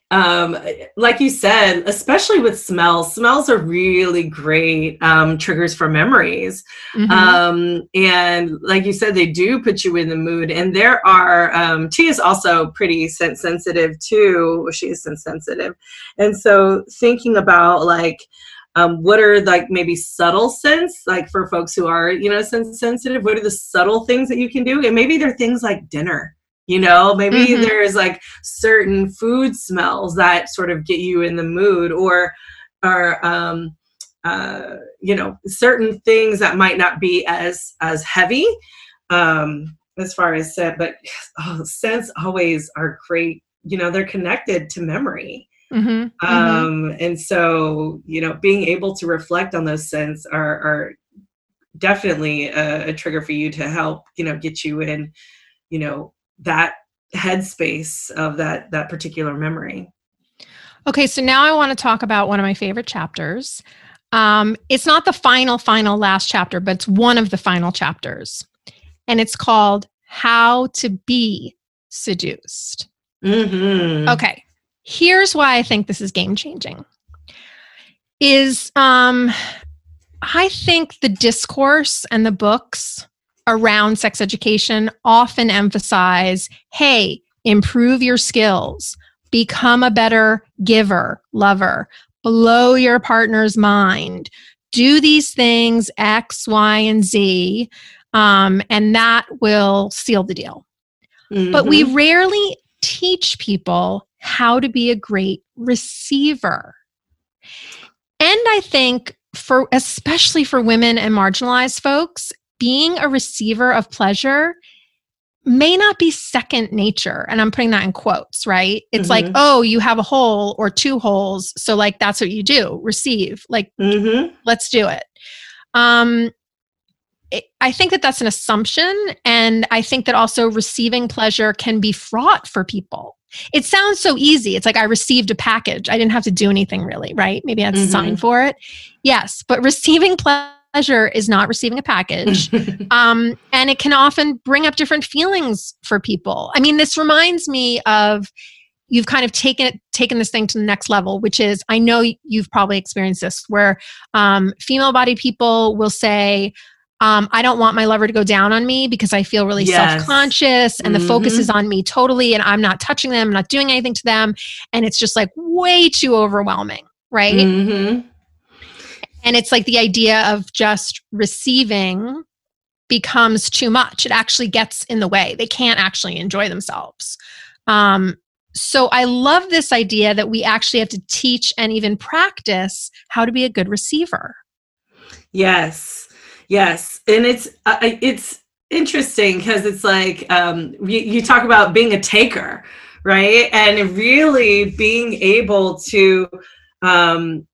um, like you said, especially with smells, smells are really great um, triggers for memories. Mm-hmm. Um, and like you said, they do put you in the mood. And there are, um, Tia is also pretty sense sensitive too. She is sense sensitive. And so thinking about like, Um, what are like maybe subtle scents, like for folks who are, you know, sense sensitive, what are the subtle things that you can do? And maybe they're things like dinner, you know, maybe mm-hmm. there's like certain food smells that sort of get you in the mood, or, or, um, uh, you know, certain things that might not be as, as heavy, um, as far as scent, but oh, scents always are great. You know, they're connected to memory. Mm-hmm, um, mm-hmm. And so, you know, being able to reflect on those scents are, are definitely a, a trigger for you to help, you know, get you in, you know, that headspace of that, that particular memory. Okay. So now I want to talk about one of my favorite chapters. Um, it's not the final, final last chapter, but it's one of the final chapters, and it's called How to Be Seduced. Mm-hmm. Okay. Here's why I think this is game changing. Is um, I think the discourse and the books around sex education often emphasize, hey, improve your skills, become a better giver, lover, blow your partner's mind, do these things X, Y, and Z, um, and that will seal the deal. Mm-hmm. But we rarely teach people how to be a great receiver. And I think for, especially for women and marginalized folks, being a receiver of pleasure may not be second nature. And I'm putting that in quotes, right? It's mm-hmm. like, oh, you have a hole or two holes. So like, that's what you do, receive, like, mm-hmm. let's do it. Um, it. I think that that's an assumption. And I think that also receiving pleasure can be fraught for people. It sounds so easy. It's like I received a package. I didn't have to do anything really, right? Maybe I had to mm-hmm. sign for it. Yes, but receiving pleasure is not receiving a package. um, and it can often bring up different feelings for people. I mean, this reminds me of, you've kind of taken it, taken this thing to the next level, which is, I know you've probably experienced this, where um, female-bodied people will say, Um, I don't want my lover to go down on me because I feel really yes. self-conscious and mm-hmm. the focus is on me totally, and I'm not touching them, I'm not doing anything to them. And it's just like way too overwhelming, right? Mm-hmm. And it's like the idea of just receiving becomes too much. It actually gets in the way. They can't actually enjoy themselves. Um, so I love this idea that we actually have to teach and even practice how to be a good receiver. Yes. Yes. And it's, uh, it's interesting because it's like, um, you, you talk about being a taker, right? And really being able to, um,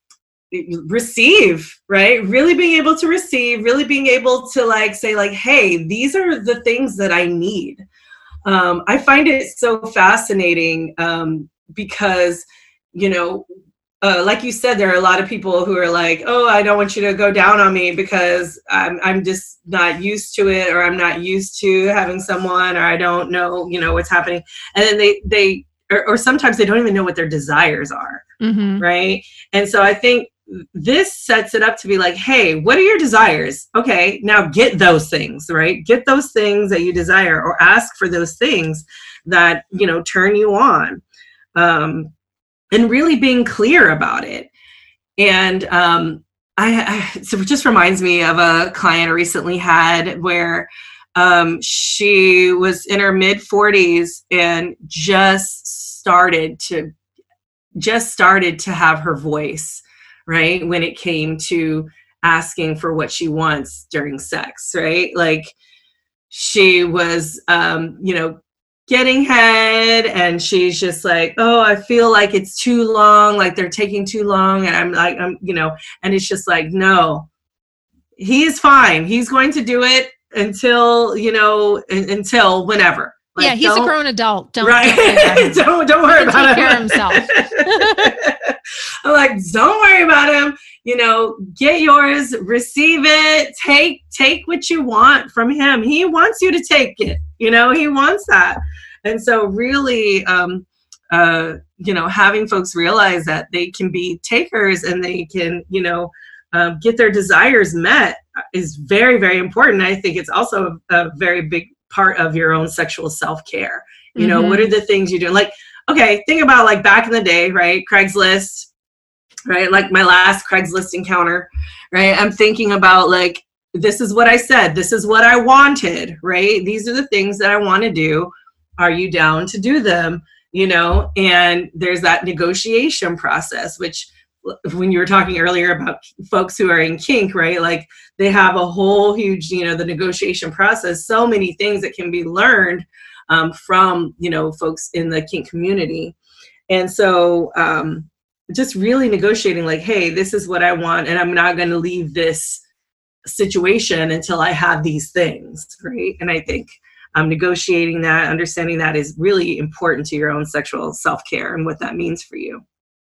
receive, right? Really being able to receive, really being able to like, say like, hey, these are the things that I need. Um, I find it so fascinating, um, because, you know, Uh, like you said, there are a lot of people who are like, oh, I don't want you to go down on me because I'm I'm just not used to it, or I'm not used to having someone, or I don't know, you know, what's happening. And then they, they or, or sometimes they don't even know what their desires are, mm-hmm. right? And so I think this sets it up to be like, hey, what are your desires? Okay, now get those things, right? Get those things that you desire, or ask for those things that, you know, turn you on. Um, And really being clear about it. And um, I, I, so it just reminds me of a client I recently had where um, she was in her mid forties and just started to, just started to have her voice, right? When it came to asking for what she wants during sex, right? Like she was, um, you know, getting head, and she's just like, oh, I feel like it's too long, like they're taking too long, and I'm like, I'm, you know, and it's just like, no, he is fine. He's going to do it until, you know, in, until whenever. Like, yeah, he's a grown adult. Don't right. don't, don't, don't worry about him. Take care of himself. I'm like, don't worry about him. You know, get yours, receive it, take take what you want from him. He wants you to take it. You know, he wants that. And so really, um, uh, you know, having folks realize that they can be takers and they can, you know, uh, get their desires met is very, very important. I think it's also a, a very big part of your own sexual self-care. You know, mm-hmm. what are the things you do? Like, okay, think about like back in the day, right? Craigslist, right? Like my last Craigslist encounter, right? I'm thinking about like, this is what I said. This is what I wanted, right? These are the things that I want to do. Are you down to do them? You know, and there's that negotiation process, which when you were talking earlier about folks who are in kink, right? Like they have a whole huge, you know, the negotiation process, so many things that can be learned um, from, you know, folks in the kink community. And so um, just really negotiating like, hey, this is what I want, and I'm not going to leave this situation until I have these things, right? And I think Um, negotiating that, understanding that is really important to your own sexual self-care and what that means for you.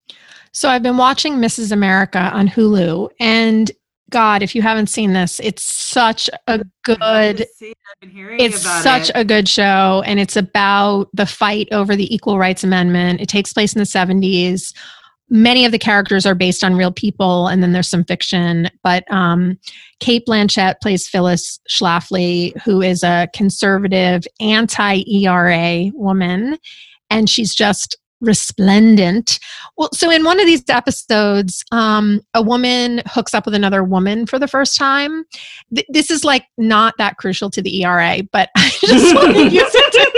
So I've been watching Missus America on Hulu, and God, if you haven't seen this, it's such a good, it's such a good show. And it's about the fight over the Equal Rights Amendment. It takes place in the seventies. Many of the characters are based on real people, and then there's some fiction. But um, Cate Blanchett plays Phyllis Schlafly, who is a conservative, anti-E R A woman, and she's just resplendent. Well, so in one of these episodes, um, a woman hooks up with another woman for the first time. Th- this is like not that crucial to the E R A, but I just want to use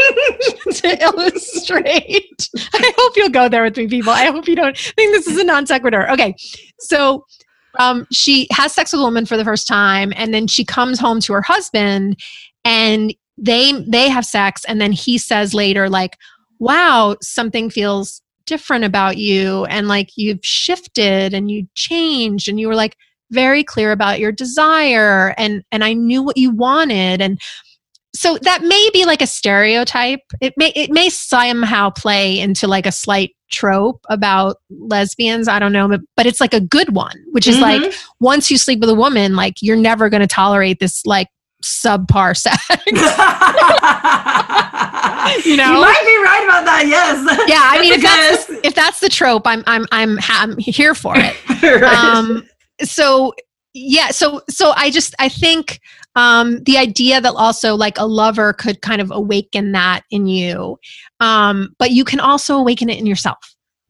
it to, to illustrate. I hope you'll go there with me, people. I hope you don't think this is a non sequitur. Okay, so um, she has sex with a woman for the first time, and then she comes home to her husband, and they they have sex, and then he says later, like, wow, something feels different about you, and like you've shifted and you changed, and you were like very clear about your desire, and and I knew what you wanted. And so that may be like a stereotype. It may it may somehow play into like a slight trope about lesbians. I don't know, but, but it's like a good one, which is mm-hmm. like once you sleep with a woman, like you're never going to tolerate this like subpar sex. You know, you might be right about that. Yes. Yeah. I mean, if that's the, if that's the trope, I'm I'm I'm I'm here for it. Right. Um. So yeah. So so I just I think um the idea that also like a lover could kind of awaken that in you, um, but you can also awaken it in yourself.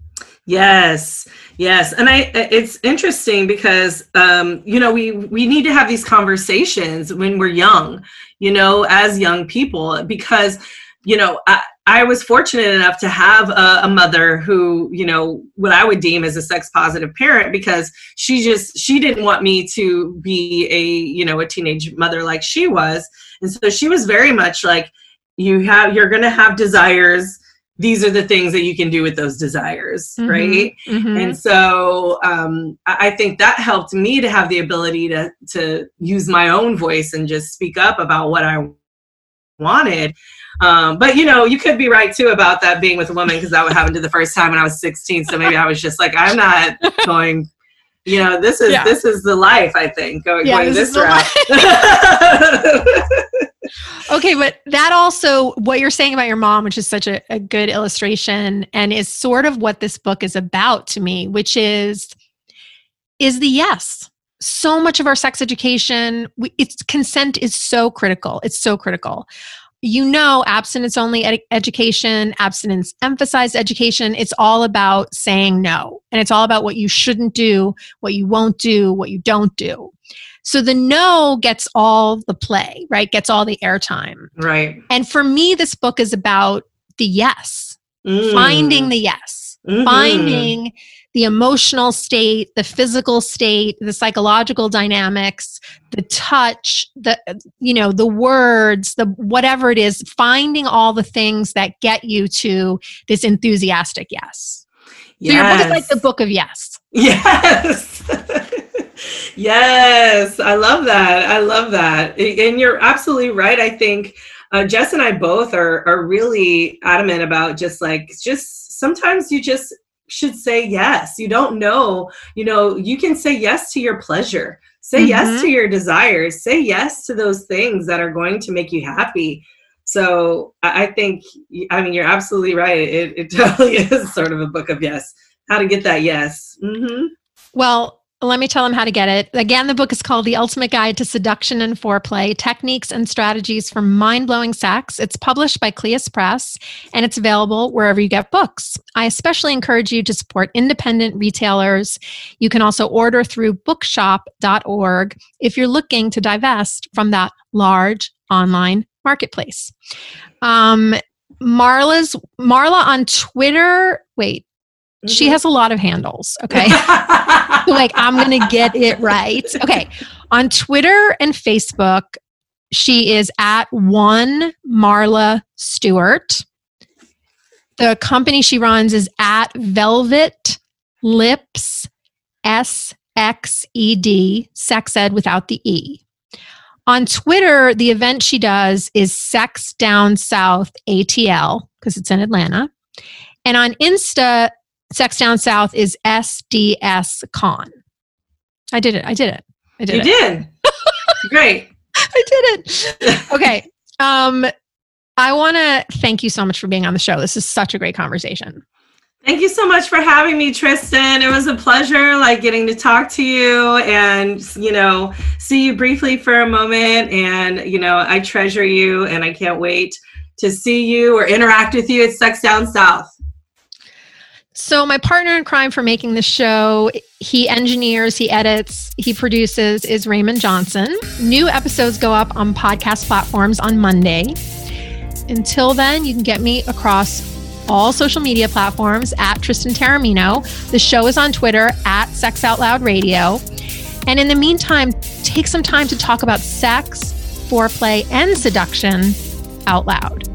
Yes. Yes. And I, it's interesting because, um, you know, we, we need to have these conversations when we're young, you know, as young people, because, you know, I, I was fortunate enough to have a, a mother who, you know, what I would deem as a sex positive parent, because she just, she didn't want me to be a, you know, a teenage mother like she was. And so she was very much like, you have, you're going to have desires. These are the things that you can do with those desires, mm-hmm, right? Mm-hmm. And so um, I think that helped me to have the ability to to use my own voice and just speak up about what I wanted. Um, but, you know, you could be right, too, about that being with a woman, because that would happen to the first time when I was sixteen. So maybe I was just like, I'm not going, you know, this is yeah. this is the life, I think, going, yeah, going this, this route. Okay, but that also, what you're saying about your mom, which is such a, a good illustration and is sort of what this book is about to me, which is, is the yes. So much of our sex education, we, it's consent is so critical. It's so critical. You know, abstinence only ed- education, abstinence emphasized education, it's all about saying no. And it's all about what you shouldn't do, what you won't do, what you don't do. So the no gets all the play, right? Gets all the airtime. Right. And for me, this book is about the yes, mm. finding the yes, mm-hmm. finding the emotional state, the physical state, the psychological dynamics, the touch, the, you know, the words, the whatever it is, finding all the things that get you to this enthusiastic yes. Yes. So your book is like the book of yes. Yes. Yes, I love that. I love that. And you're absolutely right. I think uh, Jess and I both are are really adamant about just like, just sometimes you just should say yes. You don't know, you know, you can say yes to your pleasure. Say mm-hmm. yes to your desires. Say yes to those things that are going to make you happy. So I think, I mean, you're absolutely right. It, it totally is sort of a book of yes. How to get that yes. Mm-hmm. Well, let me tell them how to get it. Again, the book is called The Ultimate Guide to Seduction and Foreplay, Techniques and Strategies for Mind-Blowing Sex. It's published by Cleis Press, and it's available wherever you get books. I especially encourage you to support independent retailers. You can also order through bookshop dot org if you're looking to divest from that large online marketplace. Um, Marla's Marla on Twitter, wait, mm-hmm. she has a lot of handles, okay? Like, I'm going to get it right. Okay. On Twitter and Facebook, she is at one Marla Stewart. The company she runs is at Velvet Lips S X E D, sex ed without the E. On Twitter, the event she does is Sex Down South A T L, because it's in Atlanta. And on Insta, Sex Down South is S D S Con. I did it. I did it. I did you it. You did. Great. I did it. Okay. Um, I want to thank you so much for being on the show. This is such a great conversation. Thank you so much for having me, Tristan. It was a pleasure, like, getting to talk to you and, you know, see you briefly for a moment. And, you know, I treasure you, and I can't wait to see you or interact with you at Sex Down South. So my partner in crime for making the show, he engineers, he edits, he produces, is Raymond Johnson. New episodes go up on podcast platforms on Monday. Until then, you can get me across all social media platforms at Tristan Taormino. The show is on Twitter at Sex Out Loud Radio. And in the meantime, take some time to talk about sex, foreplay, and seduction out loud.